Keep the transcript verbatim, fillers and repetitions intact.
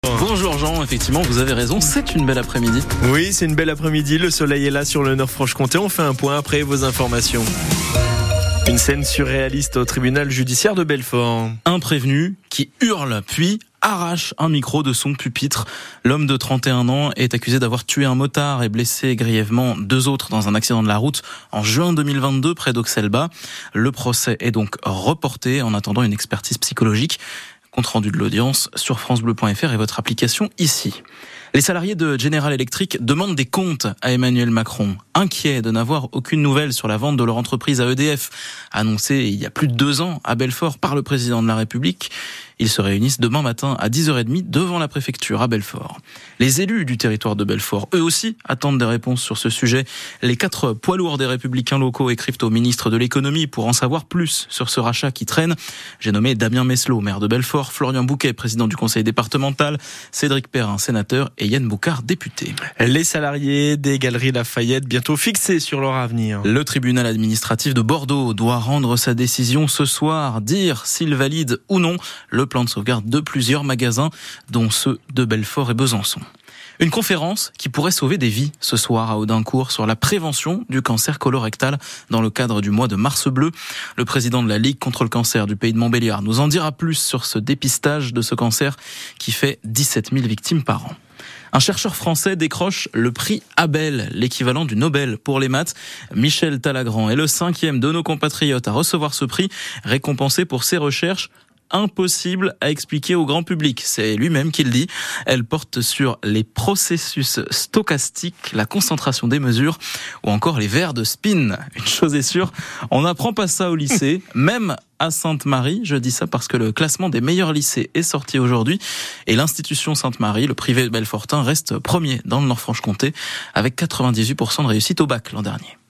Bonjour Jean, effectivement vous avez raison, c'est une belle après-midi. Oui, c'est une belle après-midi, le soleil est là sur le Nord-Franche-Comté, on fait un point après vos informations. Une scène surréaliste au tribunal judiciaire de Belfort. Un prévenu qui hurle puis arrache un micro de son pupitre. L'homme de trente et un ans est accusé d'avoir tué un motard et blessé grièvement deux autres dans un accident de la route en juin deux mille vingt-deux près d'Auxelba. Le procès est donc reporté en attendant une expertise psychologique. Compte rendu de l'audience sur francebleu point fr et votre application ici. Les salariés de General Electric demandent des comptes à Emmanuel Macron. Inquiets de n'avoir aucune nouvelle sur la vente de leur entreprise à E D F, annoncée il y a plus de deux ans à Belfort par le président de la République. Ils se réunissent demain matin à dix heures trente devant la préfecture à Belfort. Les élus du territoire de Belfort, eux aussi, attendent des réponses sur ce sujet. Les quatre poids lourds des Républicains locaux écrivent au ministre de l'économie pour en savoir plus sur ce rachat qui traîne. J'ai nommé Damien Meslot, maire de Belfort, Florian Bouquet, président du conseil départemental, Cédric Perrin, sénateur, et Yann Boucard, député. Les salariés des Galeries Lafayette bientôt fixés sur leur avenir. Le tribunal administratif de Bordeaux doit rendre sa décision ce soir, dire s'il valide ou non le plan de sauvegarde de plusieurs magasins, dont ceux de Belfort et Besançon. Une conférence qui pourrait sauver des vies ce soir à Audincourt sur la prévention du cancer colorectal dans le cadre du mois de Mars Bleu. Le président de la Ligue contre le cancer du pays de Montbéliard nous en dira plus sur ce dépistage de ce cancer qui fait dix-sept mille victimes par an. Un chercheur français décroche le prix Abel, l'équivalent du Nobel pour les maths. Michel Talagrand est le cinquième de nos compatriotes à recevoir ce prix, récompensé pour ses recherches impossible à expliquer au grand public. C'est lui-même qui le dit. Elle porte sur les processus stochastiques, la concentration des mesures ou encore les verres de spin. Une chose est sûre, on n'apprend pas ça au lycée, même à Sainte-Marie. Je dis ça parce que le classement des meilleurs lycées est sorti aujourd'hui et l'institution Sainte-Marie, le privé belfortain, reste premier dans le Nord-Franche-Comté avec quatre-vingt-dix-huit pour cent de réussite au bac l'an dernier.